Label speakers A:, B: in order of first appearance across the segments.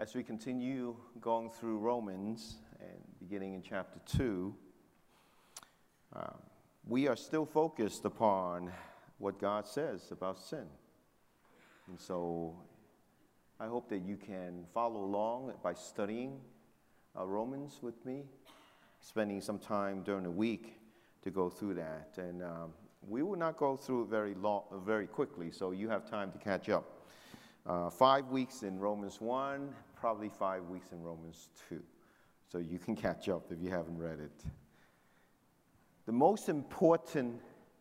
A: As we continue going through Romans and beginning in chapter 2, we are still focused upon what God says about sin. And so I hope that you can follow along by studying Romans with me, spending some time during the week to go through that. And we will not go through it very quickly, so you have time to catch up. 5 weeks in Romans 1, probably 5 weeks in Romans 2. So you can catch up if you haven't read it. The most important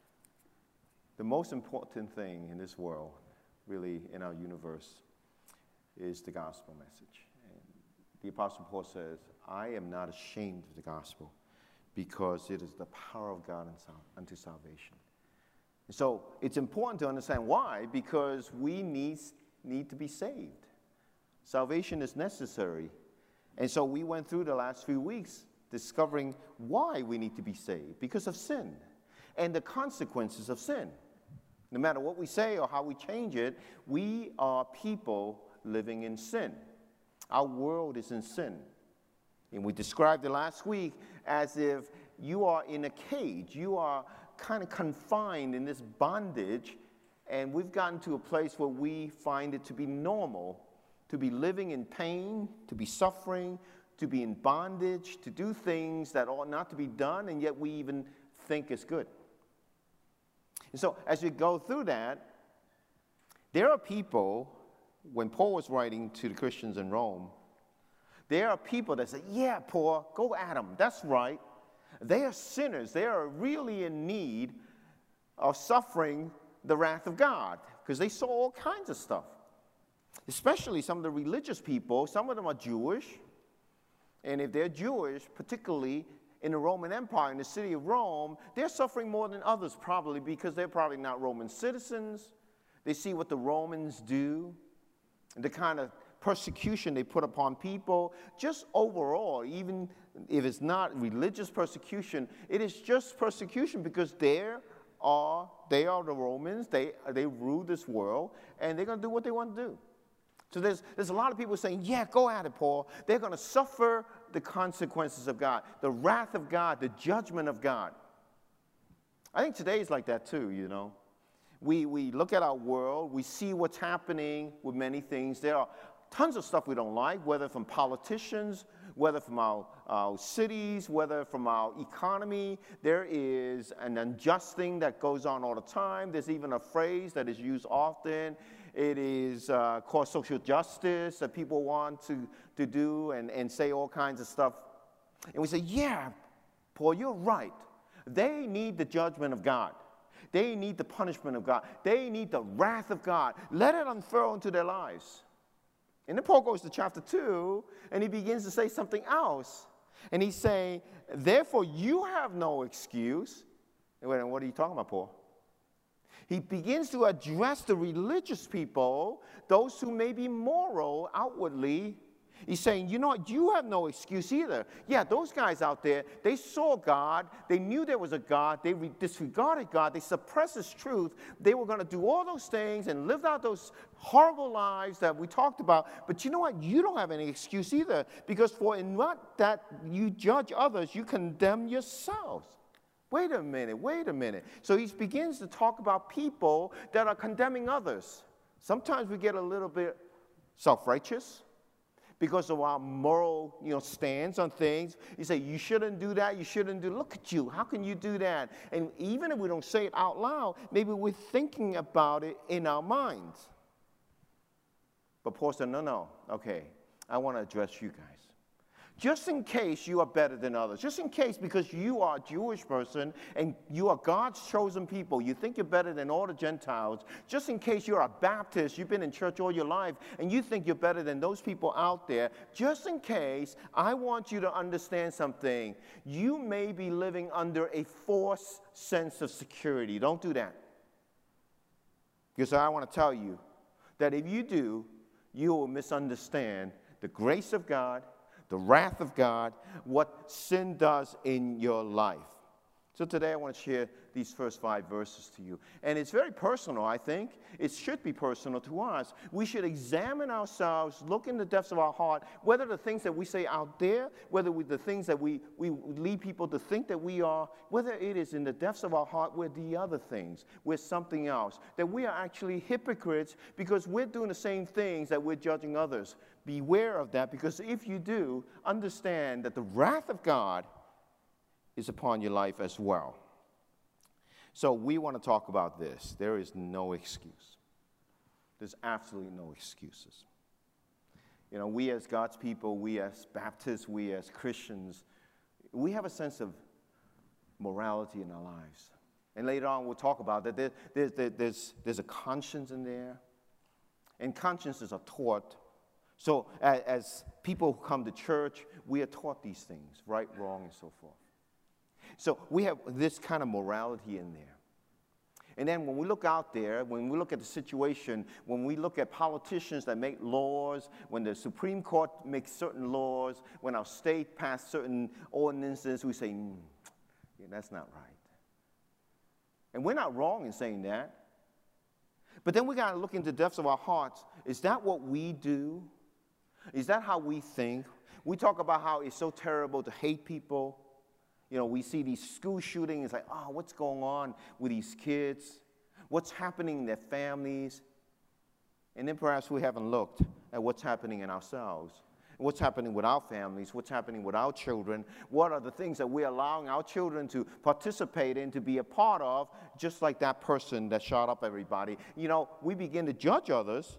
A: thing in this world, really in our universe, is the gospel message. And the Apostle Paul says, I am not ashamed of the gospel because it is the power of God unto salvation. And so it's important to understand why, because we need to be saved. Salvation is necessary. And so we went through the last few weeks discovering why we need to be saved, because of sin and the consequences of sin. No matter what we say or how we change it, we are people living in sin. Our world is in sin. And we described it last week as if you are in a cage. You are kind of confined in this bondage. And we've gotten to a place where we find it to be normal to be living in pain, to be suffering, to be in bondage, to do things that ought not to be done, and yet we even think it's good. And so as we go through that, there are people, when Paul was writing to the Christians in Rome, there are people that say, yeah, Paul, go at them. That's right. They are sinners. They are really in need of suffering the wrath of God, because they saw all kinds of stuff. Especially some of the religious people, some of them are Jewish. And if they're Jewish, particularly in the Roman Empire, in the city of Rome, they're suffering more than others probably because they're probably not Roman citizens. They see what the Romans do, and the kind of persecution they put upon people. Just overall, even if it's not religious persecution, it is just persecution because they are the Romans, they rule this world, and they're going to do what they want to do. So there's a lot of people saying, yeah, go at it, Paul. They're going to suffer the consequences of God, the wrath of God, the judgment of God. I think today is like that too, you know. We look at our world, we see what's happening with many things. There are tons of stuff we don't like, whether from politicians, whether from our cities, whether from our economy. There is an unjust thing that goes on all the time. There's even a phrase that is used often. It is called social justice that people want to do and say all kinds of stuff. And we say, yeah, Paul, you're right. They need the judgment of God. They need the punishment of God. They need the wrath of God. Let it unfurl into their lives. And then Paul goes to chapter 2, and he begins to say something else. And he's saying, therefore, you have no excuse. And wait, what are you talking about, Paul? He begins to address the religious people, those who may be moral outwardly. He's saying, you know what, you have no excuse either. Yeah, those guys out there, they saw God. They knew there was a God. They disregarded God. They suppressed His truth. They were going to do all those things and live out those horrible lives that we talked about. But you know what? You don't have any excuse either, because for in what that you judge others, you condemn yourselves. Wait a minute. So he begins to talk about people that are condemning others. Sometimes we get a little bit self-righteous because of our moral, stance on things. You say, you shouldn't do that, you shouldn't do, look at you, how can you do that? And even if we don't say it out loud, maybe we're thinking about it in our minds. But Paul said, no, okay, I want to address you guys. Just in case you are better than others, just in case because you are a Jewish person and you are God's chosen people, you think you're better than all the Gentiles, just in case you're a Baptist, you've been in church all your life, and you think you're better than those people out there, just in case, I want you to understand something. You may be living under a false sense of security. Don't do that. Because I want to tell you that if you do, you will misunderstand the grace of God, the wrath of God, what sin does in your life. So today I want to share these first 5 verses to you. And it's very personal, I think. It should be personal to us. We should examine ourselves, look in the depths of our heart, whether the things that we say out there, whether the things that we lead people to think that we are, whether it is in the depths of our heart, we're the other things, we're something else, that we are actually hypocrites because we're doing the same things that we're judging others. Beware of that, because if you do, understand that the wrath of God is upon your life as well. So we want to talk about this. There is no excuse. There's absolutely no excuses. You know, we as God's people, we as Baptists, we as Christians, we have a sense of morality in our lives. And later on we'll talk about that. There's a conscience in there. And consciences are taught. So as people who come to church, we are taught these things, right, wrong, and so forth. So we have this kind of morality in there. And then when we look out there, when we look at the situation, when we look at politicians that make laws, when the Supreme Court makes certain laws, when our state passes certain ordinances, we say, yeah, that's not right. And we're not wrong in saying that. But then we got to look into the depths of our hearts. Is that what we do? Is that how we think? We talk about how it's so terrible to hate people. You know, we see these school shootings. It's like, oh, what's going on with these kids? What's happening in their families? And then perhaps we haven't looked at what's happening in ourselves. What's happening with our families? What's happening with our children? What are the things that we're allowing our children to participate in, to be a part of, just like that person that shot up everybody? You know, we begin to judge others,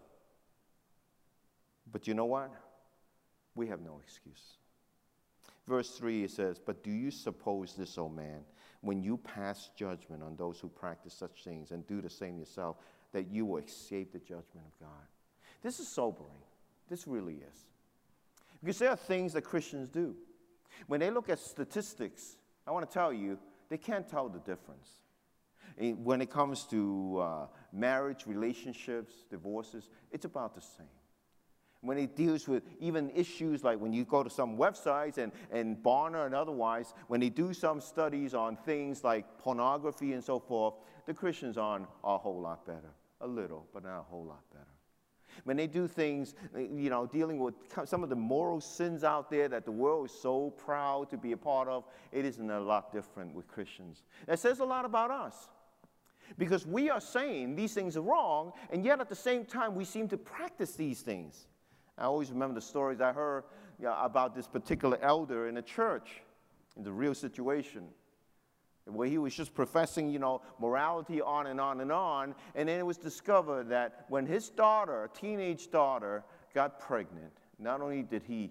A: but you know what? We have no excuse. Verse 3, it says, "But do you suppose this, O man, when you pass judgment on those who practice such things and do the same yourself, that you will escape the judgment of God?" This is sobering. This really is. Because there are things that Christians do. When they look at statistics, I want to tell you, they can't tell the difference. When it comes to marriage, relationships, divorces, it's about the same. When it deals with even issues like when you go to some websites and Barna and otherwise, when they do some studies on things like pornography and so forth, the Christians are a whole lot better. A little, but not a whole lot better. When they do things, you know, dealing with some of the moral sins out there that the world is so proud to be a part of, it isn't a lot different with Christians. That says a lot about us. Because we are saying these things are wrong, and yet at the same time we seem to practice these things. I always remember the stories I heard about this particular elder in a church, in the real situation, where he was just professing, you know, morality on and on and on, and then it was discovered that when his daughter, a teenage daughter, got pregnant, not only did he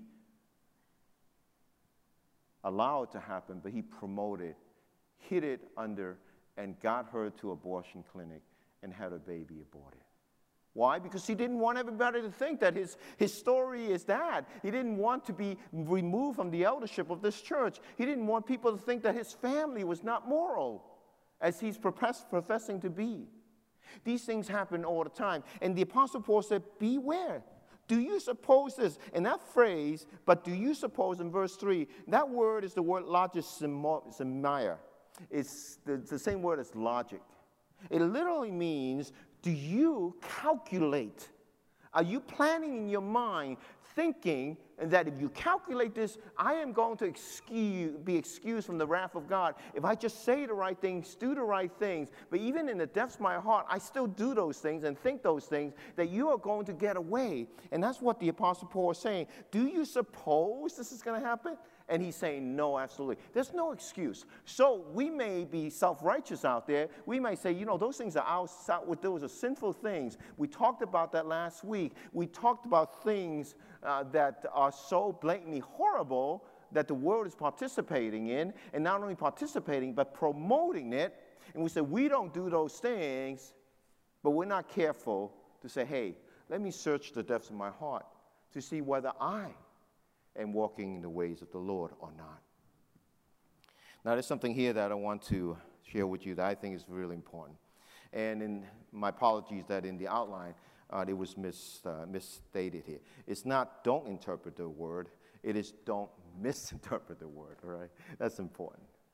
A: allow it to happen, but he promoted, hid it under, and got her to abortion clinic and had her baby aborted. Why? Because he didn't want everybody to think that his story is that. He didn't want to be removed from the eldership of this church. He didn't want people to think that his family was not moral, as he's professing to be. These things happen all the time. And the Apostle Paul said, beware. Do you suppose this? And that phrase, but do you suppose, in verse 3, that word is the word logisemia. It's the same word as logic. It literally means, do you calculate? Are you planning in your mind, thinking that if you calculate this, I am going to be excused from the wrath of God if I just say the right things, do the right things, but even in the depths of my heart, I still do those things and think those things, that you are going to get away. And that's what the Apostle Paul is saying. Do you suppose this is going to happen? And he's saying, no, absolutely. There's no excuse. So we may be self-righteous out there. We may say, you know, those things are outside, those are sinful things. We talked about that last week. We talked about things that are so blatantly horrible that the world is participating in, and not only participating, but promoting it. And we say, we don't do those things, but we're not careful to say, hey, let me search the depths of my heart to see whether I am walking in the ways of the Lord or not. Now, there's something here that I want to share with you that I think is really important. And in my apologies that in the outline, it was misstated here. It's not don't interpret the word. It is don't misinterpret the word, all right? That's important.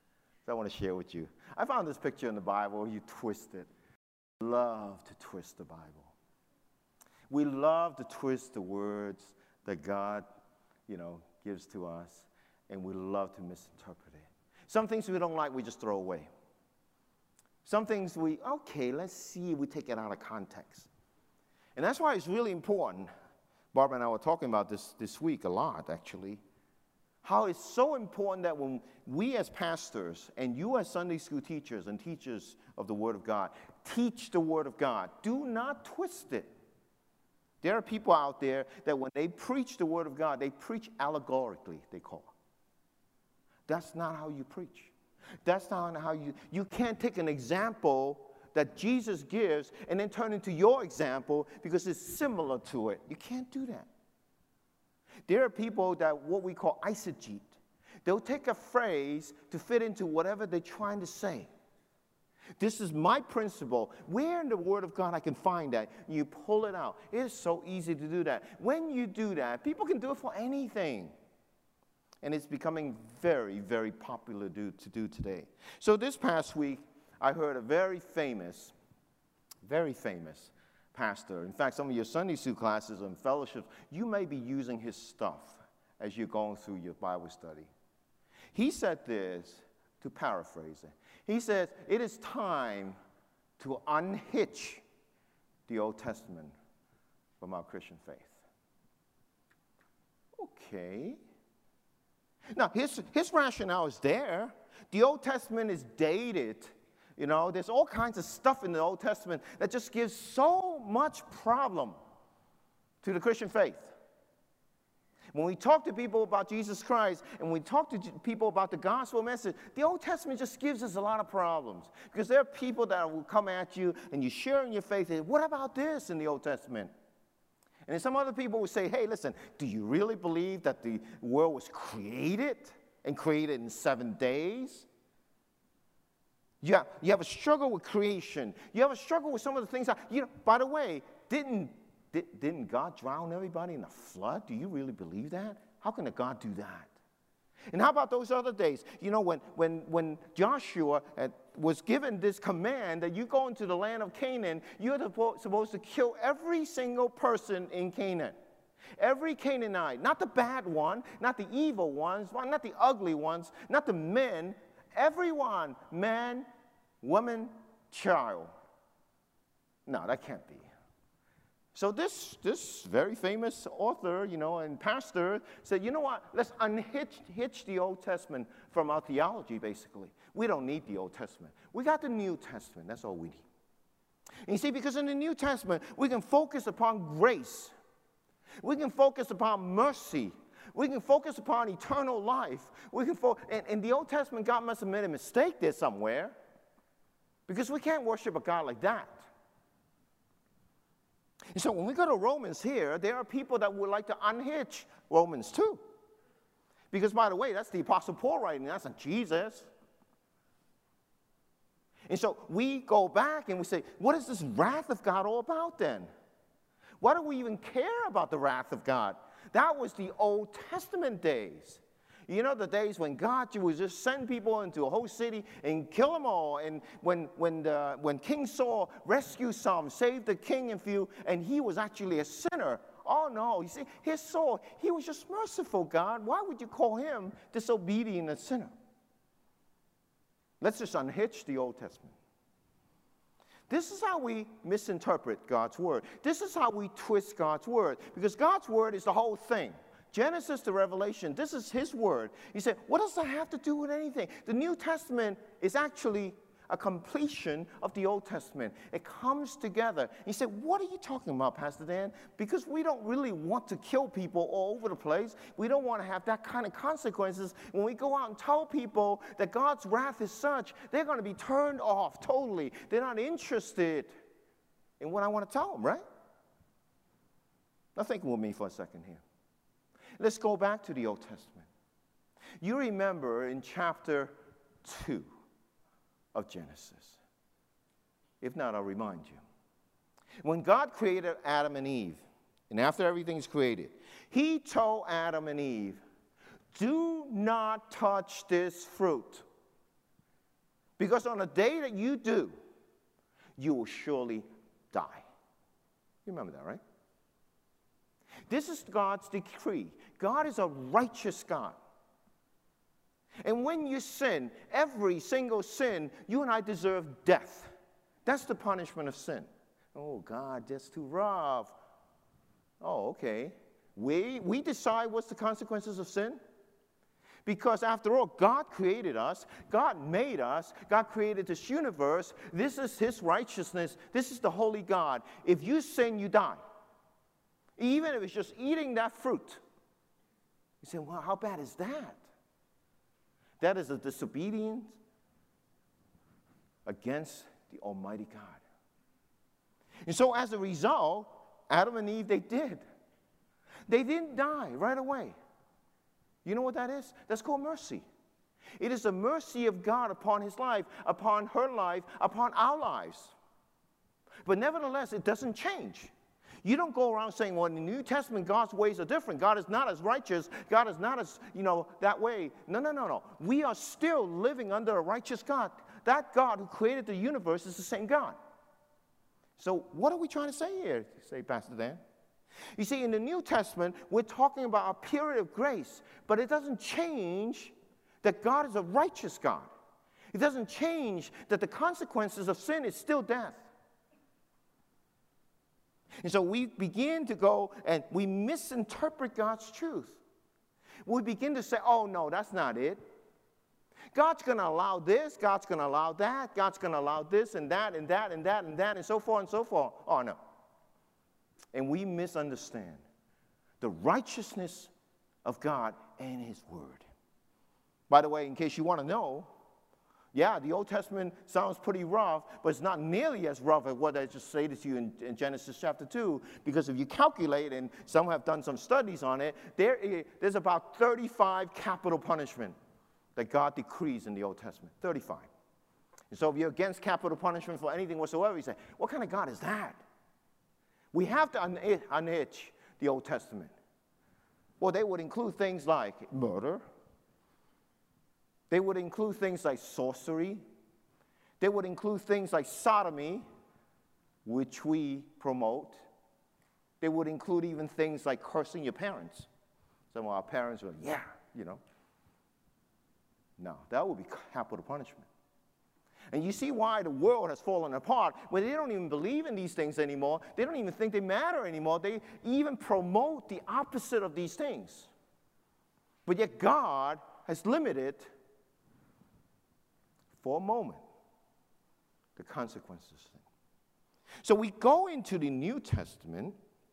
A: that I want to share with you. I found this picture in the Bible. You twist it. We love to twist the Bible. We love to twist the words that God, gives to us, and we love to misinterpret it. Some things we don't like, we just throw away. Some things let's see, we take it out of context. And that's why it's really important. Barbara and I were talking about this week a lot, actually. How it's so important that when we as pastors and you as Sunday school teachers and teachers of the Word of God teach the Word of God, do not twist it. There are people out there that when they preach the Word of God, they preach allegorically, they call it. That's not how you preach. That's not how you can't take an example that Jesus gives and then turn into your example because it's similar to it. You can't do that. There are people that what we call eisegete. They'll take a phrase to fit into whatever they're trying to say. This is my principle. Where in the Word of God I can find that? You pull it out. It is so easy to do that. When you do that, people can do it for anything. And it's becoming very, very popular to do today. So this past week, I heard a very famous pastor. In fact, some of your Sunday school classes and fellowships, you may be using his stuff as you're going through your Bible study. He said this, to paraphrase it. He says, it is time to unhitch the Old Testament from our Christian faith. Okay. Now, his rationale is there. The Old Testament is dated. There's all kinds of stuff in the Old Testament that just gives so much problem to the Christian faith. When we talk to people about Jesus Christ and we talk to people about the gospel message, the Old Testament just gives us a lot of problems. Because there are people that will come at you and you share in your faith, and what about this in the Old Testament? And then some other people will say, hey, listen, do you really believe that the world was created and created in 7 days? Yeah, you have a struggle with creation. You have a struggle with some of the things. By the way, didn't God drown everybody in the flood? Do you really believe that? How can a God do that? And how about those other days? When Joshua was given this command that you go into the land of Canaan, you're supposed to kill every single person in Canaan. Every Canaanite, not the bad one, not the evil ones, not the ugly ones, not the men, everyone, man, woman, child. No, that can't be. So this very famous author, and pastor said, you know what, let's unhitch the Old Testament from our theology, basically. We don't need the Old Testament. We got the New Testament. That's all we need. And you see, because in the New Testament, we can focus upon grace. We can focus upon mercy. We can focus upon eternal life. We can in the Old Testament, God must have made a mistake there somewhere, because we can't worship a God like that. And so when we go to Romans here, there are people that would like to unhitch Romans too. Because, by the way, that's the Apostle Paul writing. That's not Jesus. And so we go back and we say, what is this wrath of God all about then? Why do we even care about the wrath of God? That was the Old Testament days. The days when God would just send people into a whole city and kill them all. And when King Saul rescued some, saved the king and few, and he was actually a sinner. Oh, no. You see, here's Saul. He was just merciful, God. Why would you call him disobedient and sinner? Let's just unhitch the Old Testament. This is how we misinterpret God's word. This is how we twist God's word. Because God's word is the whole thing. Genesis to Revelation, this is his word. He said, what does that have to do with anything? The New Testament is actually a completion of the Old Testament. It comes together. He said, what are you talking about, Pastor Dan? Because we don't really want to kill people all over the place. We don't want to have that kind of consequences. When we go out and tell people that God's wrath is such, they're going to be turned off totally. They're not interested in what I want to tell them, right? Now think with me for a second here. Let's go back to the Old Testament. You remember in chapter 2 of Genesis. If not, I'll remind you. When God created Adam and Eve, and after everything's created, he told Adam and Eve, do not touch this fruit. Because on the day that you do, you will surely die. You remember that, right? This is God's decree. God is a righteous God. And when you sin, every single sin, you and I deserve death. That's the punishment of sin. Oh, God, that's too rough. Oh, okay. We decide what's the consequences of sin? Because after all, God created us. God made us. God created this universe. This is His righteousness. This is the holy God. If you sin, you die. Even if it's just eating that fruit. You say, well, how bad is that? That is a disobedience against the Almighty God. And so as a result, Adam and Eve, they did. They didn't die right away. You know what that is? That's called mercy. It is the mercy of God upon his life, upon her life, upon our lives. But nevertheless, it doesn't change. You don't go around saying, well, in the New Testament, God's ways are different. God is not as righteous. God is not as, that way. No. We are still living under a righteous God. That God who created the universe is the same God. So what are we trying to say here, say Pastor Dan? You see, in the New Testament, we're talking about a period of grace, but it doesn't change that God is a righteous God. It doesn't change that the consequences of sin is still death. And so we begin to go and we misinterpret God's truth. We begin to say, oh, no, that's not it. God's going to allow this, God's going to allow that, God's going to allow this and that and that and that and that and so forth and so forth. Oh, no. And we misunderstand the righteousness of God and His Word. By the way, in case you want to know, yeah, the Old Testament sounds pretty rough, but it's not nearly as rough as what I just stated to you in Genesis chapter 2, because if you calculate, and some have done some studies on it, there's about 35 capital punishment that God decrees in the Old Testament. 35. And so if you're against capital punishment for anything whatsoever, you say, what kind of God is that? We have to unhitch the Old Testament. Well, they would include things like murder. They would include things like sorcery. They would include things like sodomy, which we promote. They would include even things like cursing your parents. Some of our parents were, No, that would be capital punishment. And you see why the world has fallen apart, where they don't even believe in these things anymore. They don't even think they matter anymore. They even promote the opposite of these things. But yet God has limited, for a moment, the consequences. So we go into the New Testament,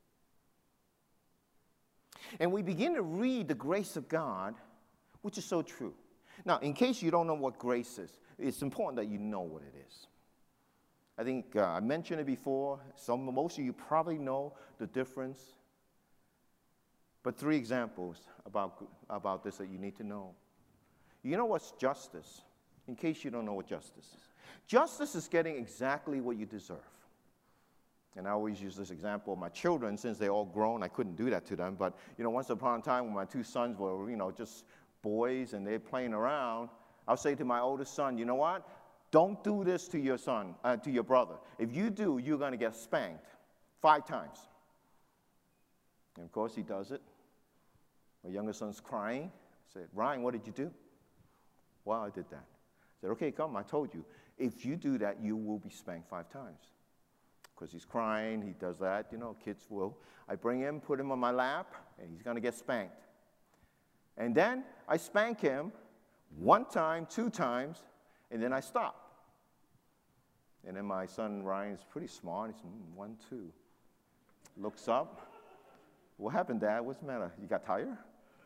A: and we begin to read the grace of God, which is so true. Now, in case you don't know what grace is, it's important that you know what it is. I think I mentioned it before. Most of you probably know the difference. But 3 examples about this that you need to know. You know what's justice? In case you don't know what justice is. Justice is getting exactly what you deserve. And I always use this example of my children. Since they're all grown, I couldn't do that to them. But, once upon a time when my 2 sons were, just boys and they're playing around, I'll say to my oldest son, you know what? Don't do this to your son, to your brother. If you do, you're going to get spanked 5 times. And of course, he does it. My younger son's crying. I said, Ryan, what did you do? Well, I did that. I said, okay, come, I told you. If you do that, you will be spanked 5 times. Because he's crying, he does that, kids will. I bring him, put him on my lap, and he's going to get spanked. And then I spank him 1 time, 2 times, and then I stop. And then my son Ryan is pretty smart. He says, 1, 2. Looks up. What happened, Dad? What's the matter? You got tired?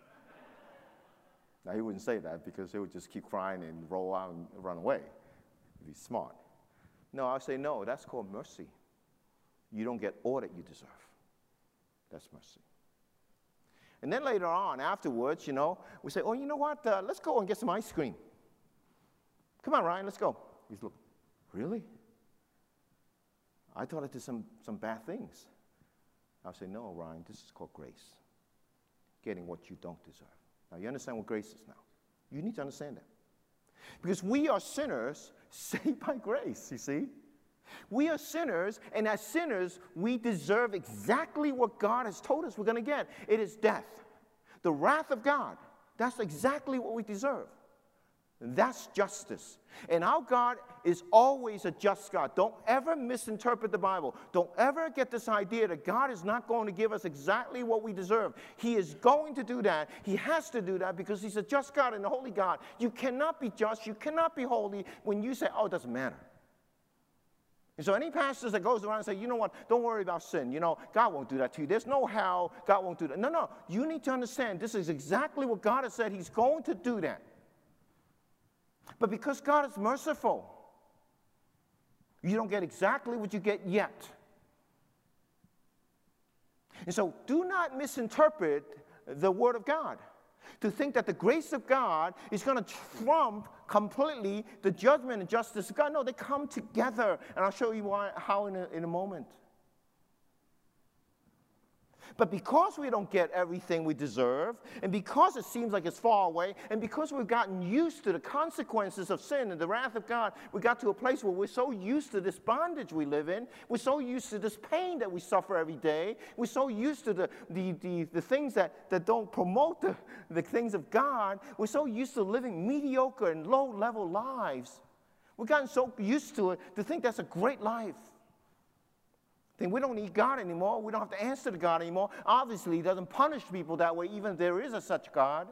A: Now, he wouldn't say that because he would just keep crying and roll out and run away if he's smart. No, I'll say, no, that's called mercy. You don't get all that you deserve. That's mercy. And then later on, afterwards, we say, oh, you know what? Let's go and get some ice cream. Come on, Ryan, let's go. He's looking, really? I thought I did some bad things. I'll say, no, Ryan, this is called grace. Getting what you don't deserve. Now, you understand what grace is now. You need to understand that. Because we are sinners saved by grace, you see. We are sinners, and as sinners, we deserve exactly what God has told us we're going to get. It is death. The wrath of God. That's exactly what we deserve. And that's justice. And our God is always a just God. Don't ever misinterpret the Bible. Don't ever get this idea that God is not going to give us exactly what we deserve. He is going to do that. He has to do that because he's a just God and a holy God. You cannot be just. You cannot be holy when you say, oh, it doesn't matter. And so any pastor that goes around and say, you know what, don't worry about sin. You know, God won't do that to you. There's no hell. God won't do that. No. You need to understand this is exactly what God has said. He's going to do that. But because God is merciful, you don't get exactly what you get yet. And so do not misinterpret the Word of God to think that the grace of God is going to trump completely the judgment and justice of God. No, they come together, and I'll show you how in a moment. But because we don't get everything we deserve, and because it seems like it's far away, and because we've gotten used to the consequences of sin and the wrath of God, we got to a place where we're so used to this bondage we live in, we're so used to this pain that we suffer every day, we're so used to the things that don't promote the things of God, we're so used to living mediocre and low-level lives. We've gotten so used to it to think that's a great life. Think we don't need God anymore. We don't have to answer to God anymore. Obviously, he doesn't punish people that way, even if there is a such God.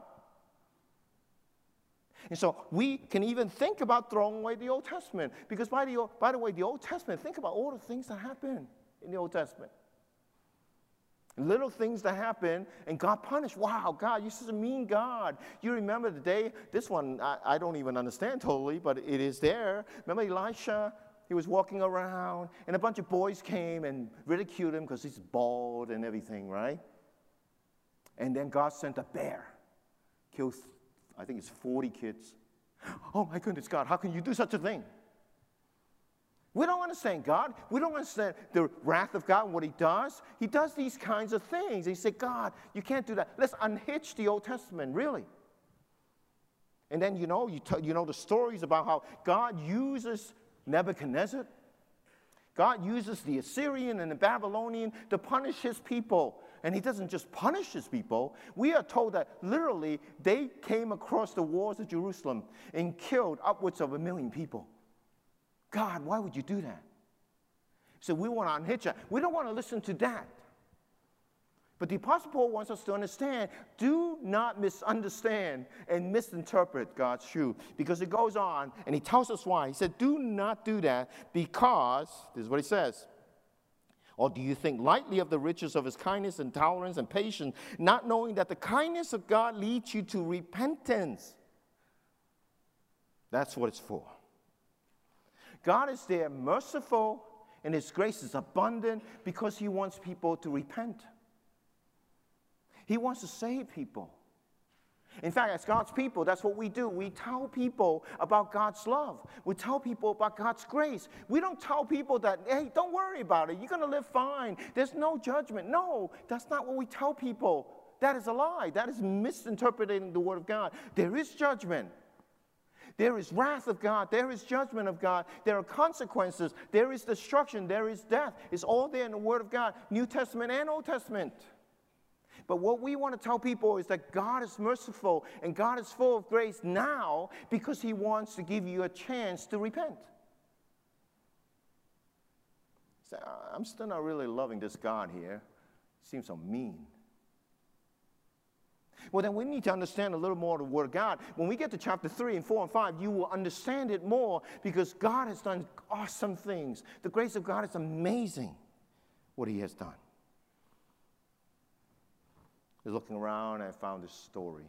A: And so we can even think about throwing away the Old Testament. Because by the way, the Old Testament, think about all the things that happen in the Old Testament. Little things that happen, and God punished. Wow, God, you're such a mean God. You remember the day, this one I don't even understand totally, but it is there. Remember Elisha? He was walking around, and a bunch of boys came and ridiculed him because he's bald and everything, right? And then God sent a bear. Killed, I think it's 40 kids. Oh, my goodness, God, how can you do such a thing? We don't understand God. We don't understand the wrath of God and what he does. He does these kinds of things. He said, God, you can't do that. Let's unhitch the Old Testament, really. And then, you know the stories about how God uses Nebuchadnezzar. God uses the Assyrian and the Babylonian to punish his people. And he doesn't just punish his people. We are told that literally they came across the walls of Jerusalem and killed upwards of 1 million people. God, why would you do that? So we want to unhitch that. We don't want to listen to that. But the Apostle Paul wants us to understand, do not misunderstand and misinterpret God's truth. Because it goes on, and he tells us why. He said, do not do that because, this is what he says, or do you think lightly of the riches of his kindness and tolerance and patience, not knowing that the kindness of God leads you to repentance? That's what it's for. God is there merciful, and his grace is abundant because he wants people to repent. He wants to save people. In fact, as God's people, that's what we do. We tell people about God's love. We tell people about God's grace. We don't tell people that, hey, don't worry about it. You're going to live fine. There's no judgment. No, that's not what we tell people. That is a lie. That is misinterpreting the Word of God. There is judgment. There is wrath of God. There is judgment of God. There are consequences. There is destruction. There is death. It's all there in the Word of God, New Testament and Old Testament. But what we want to tell people is that God is merciful and God is full of grace now because he wants to give you a chance to repent. So, I'm still not really loving this God here. He seems so mean. Well, then we need to understand a little more of the Word of God. When we get to chapter 3 and 4 and 5, you will understand it more because God has done awesome things. The grace of God is amazing, what he has done. I was looking around and I found this story.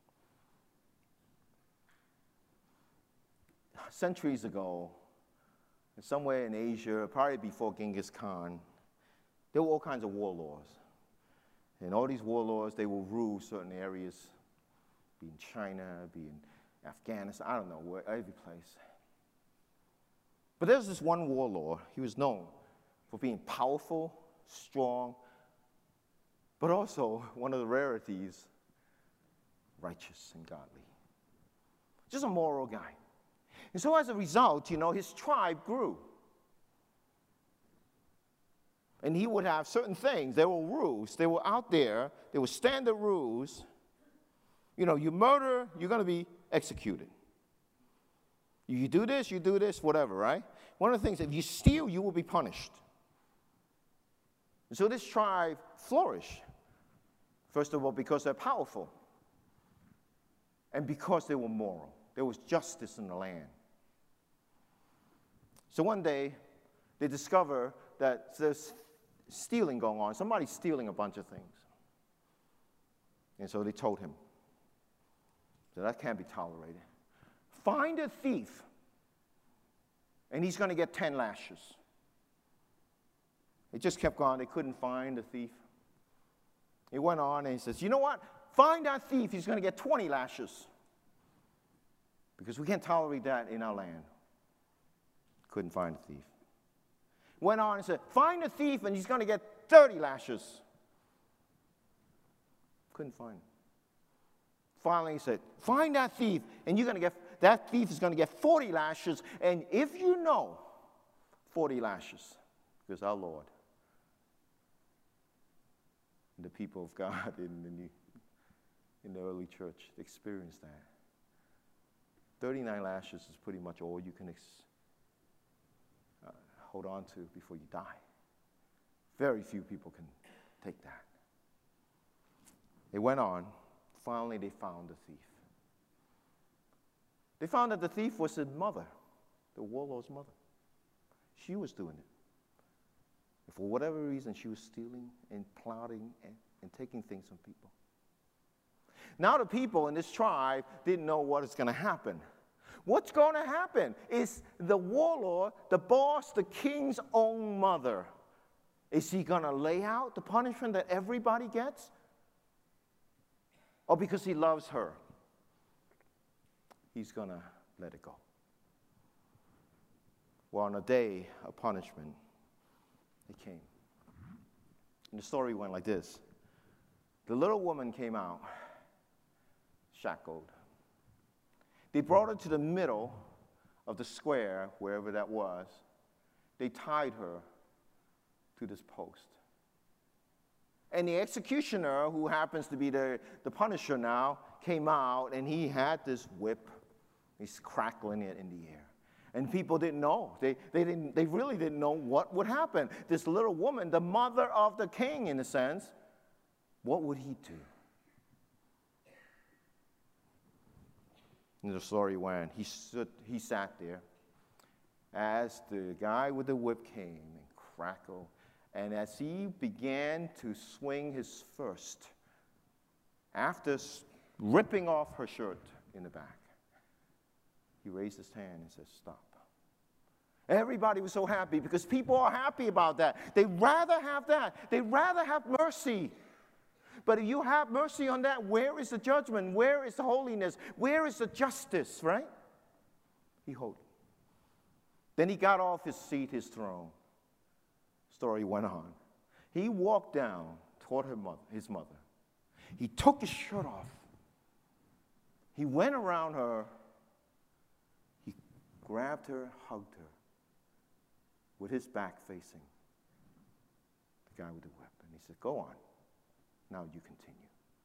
A: Centuries ago, somewhere in Asia, probably before Genghis Khan, there were all kinds of warlords. And all these warlords, they will rule certain areas, be in China, be in Afghanistan, I don't know, where, every place. But there's this one warlord. He was known for being powerful, strong, but also, one of the rarities, righteous and godly. Just a moral guy. And so as a result, his tribe grew. And he would have certain things. There were rules. They were out there. There were standard rules. You murder, you're going to be executed. You do this, whatever, right? One of the things, if you steal, you will be punished. And so this tribe flourished. First of all, because they're powerful. And because they were moral. There was justice in the land. So one day, they discover that there's stealing going on. Somebody's stealing a bunch of things. And so they told him that can't be tolerated. Find a thief, and he's going to get 10 lashes. It just kept going. They couldn't find the thief. He went on, and he says, you know what? Find that thief. He's going to get 20 lashes. Because we can't tolerate that in our land. Couldn't find the thief. Went on and said, find a thief, and he's going to get 30 lashes. Couldn't find him. Finally, he said, find that thief, and that thief is going to get 40 lashes, and if you know 40 lashes, because our Lord and the people of God in the early church experienced that. 39 lashes is pretty much all you can hold on to before you die. Very few people can take that. They went on. Finally, they found the thief. They found that the thief was his mother, the warlord's mother. She was doing it. And for whatever reason, she was stealing and plotting and taking things from people. Now the people in this tribe didn't know what is going to happen. What's going to happen is the warlord, the boss, the king's own mother. Is he going to lay out the punishment that everybody gets? Or because he loves her, he's going to let it go? Well, on a day of punishment, it came. And the story went like this. The little woman came out, shackled. They brought her to the middle of the square, wherever that was. They tied her to this post. And the executioner, who happens to be the punisher now, came out, and he had this whip. He's crackling it in the air. And people didn't know. They really didn't know what would happen. This little woman, the mother of the king, in a sense, what would he do? And the story went, he sat there as the guy with the whip came and crackled. And as he began to swing his first, after ripping off her shirt in the back, he raised his hand and said, stop. Everybody was so happy because people are happy about that. They'd rather have that. They'd rather have mercy. But if you have mercy on that, where is the judgment? Where is the holiness? Where is the justice, right? He held it. Then he got off his seat, his throne. Story went on. He walked down toward his mother. He took his shirt off. He went around her. He grabbed her, hugged her, with his back facing the guy with the whip. And he said, go on. Now you continue.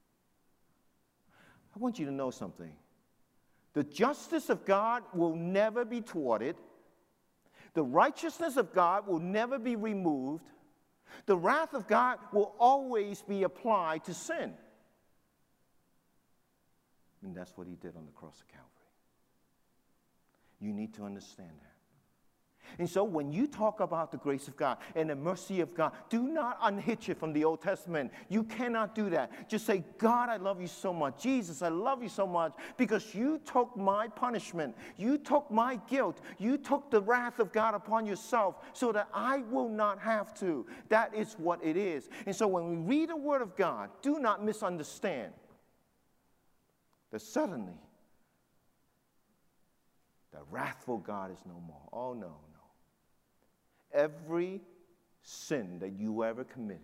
A: I want you to know something. The justice of God will never be thwarted. The righteousness of God will never be removed. The wrath of God will always be applied to sin. And that's what he did on the cross of Calvary. You need to understand that. And so when you talk about the grace of God and the mercy of God, do not unhitch it from the Old Testament. You cannot do that. Just say, God, I love you so much. Jesus, I love you so much because you took my punishment. You took my guilt. You took the wrath of God upon yourself so that I will not have to. That is what it is. And so when we read the Word of God, do not misunderstand that suddenly the wrathful God is no more. Oh, no. Every sin that you ever committed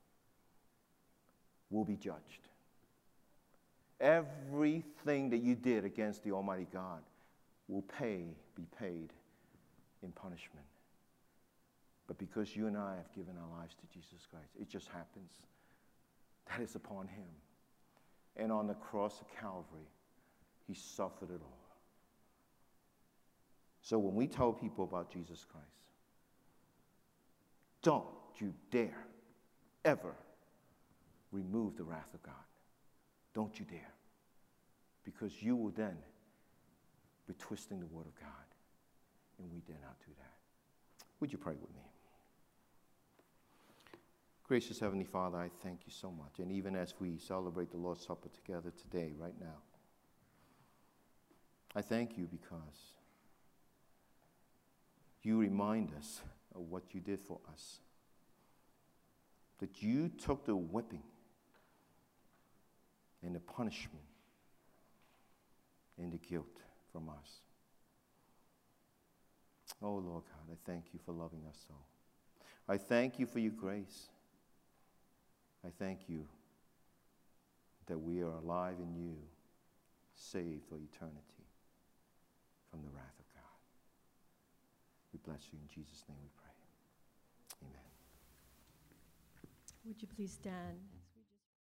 A: will be judged. Everything that you did against the Almighty God will pay be paid in punishment. But because you and I have given our lives to Jesus Christ, it just happens that is upon him. And on the cross of Calvary, he suffered it all. So when we tell people about Jesus Christ, don't you dare ever remove the wrath of God. Don't you dare. Because you will then be twisting the word of God. And we dare not do that. Would you pray with me? Gracious Heavenly Father, I thank you so much. And even as we celebrate the Lord's Supper together today, right now, I thank you because you remind us of what you did for us. That you took the whipping and the punishment and the guilt from us. Oh, Lord God, I thank you for loving us so. I thank you for your grace. I thank you that we are alive in you, saved for eternity from the wrath of God. We bless you in Jesus' name we pray. Amen.
B: Would you please stand?